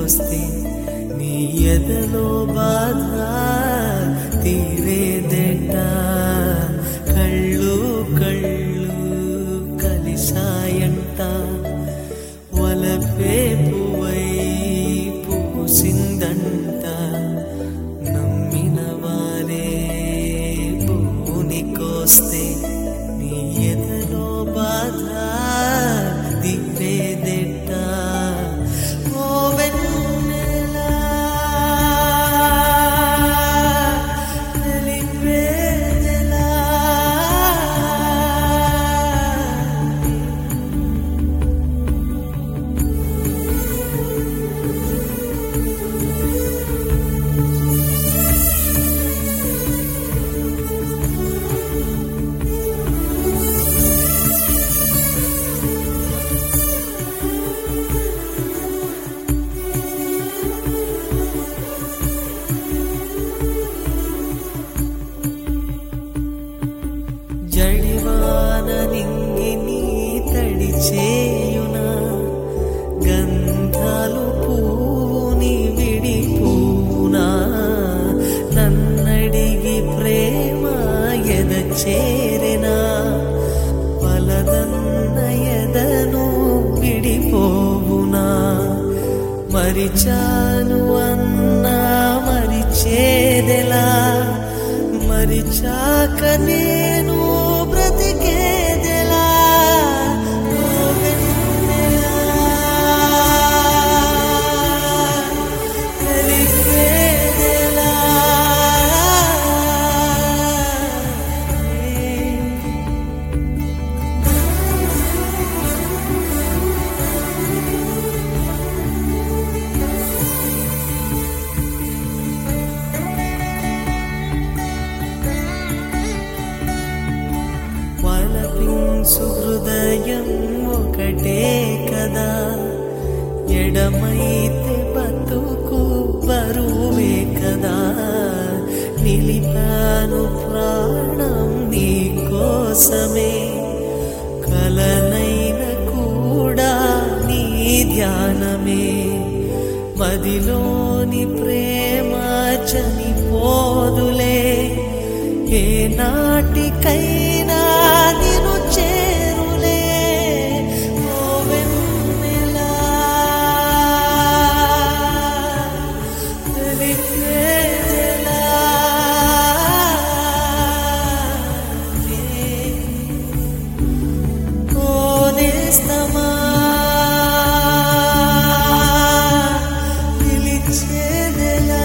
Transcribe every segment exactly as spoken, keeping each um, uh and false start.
వస్తే నీ ఎదలో బాధ తీరేదెట. కళ్ళు కళ్ళు కలిసాయంట, వలపే పువ్వై పూసిందంట. నమ్మిన వారే భూనికొస్తే నీ ఎదలో బాధ తీరేదెట. ఓ వెన్నెలా తెలిపేదెలా, జడివాన నింగిని తడి చేయునా, గంధాలు పూని విడిపూనా. నన్నడిగి ప్రేమ ఎద చేరెనా, పలదన్న ఎదను విడిపోవునా. మరిచాను అన్నా మరిచేదెలా, మరిచాక నేను బ్రతికేదెలా. ఓ వెన్నెలా తెలిపేదెలా. వలపించు హృదయం ఒకటే కదా, ఎడమైతే బతుకు బరువే కదా. నిలిపాను ప్రాణం నీ కోసమే, కలనైన కూడా నీ ధ్యానమే. మదిలోని ప్రేమ చనిపోదులే, ఏ నాటికైనా నిన్ను చేరులే. ఓ వెన్నెలా తెలిపేదెలా. ఓ నేస్తమా పిలిచేదెలా.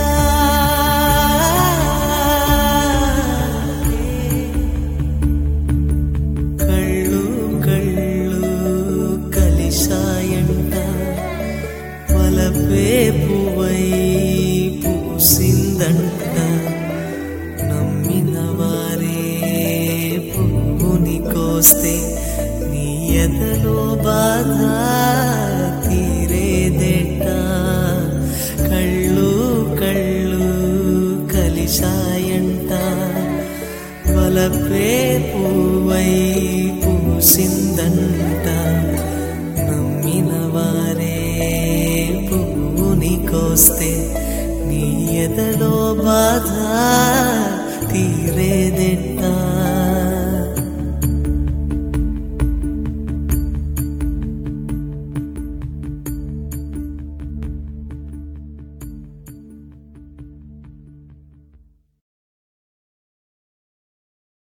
కళ్ళు కళ్ళు కలిసాయంట, వలపే పువ్వై పూసిందంట. నమ్మిన వారే పువ్వునికొస్తే నీ ఎదలో బాధ తీరేదెట. కళ్ళు కళ్ళు కలిసాయంట, వలపే పువ్వై పూసిందంట. నమ్మిన వారే పువ్వునికొస్తే నీ ఎదలో బాధ తీరేదెట.